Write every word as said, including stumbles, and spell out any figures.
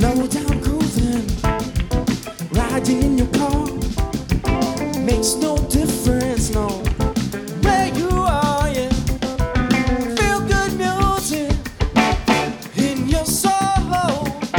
Low down cruising, riding in your car makes no difference.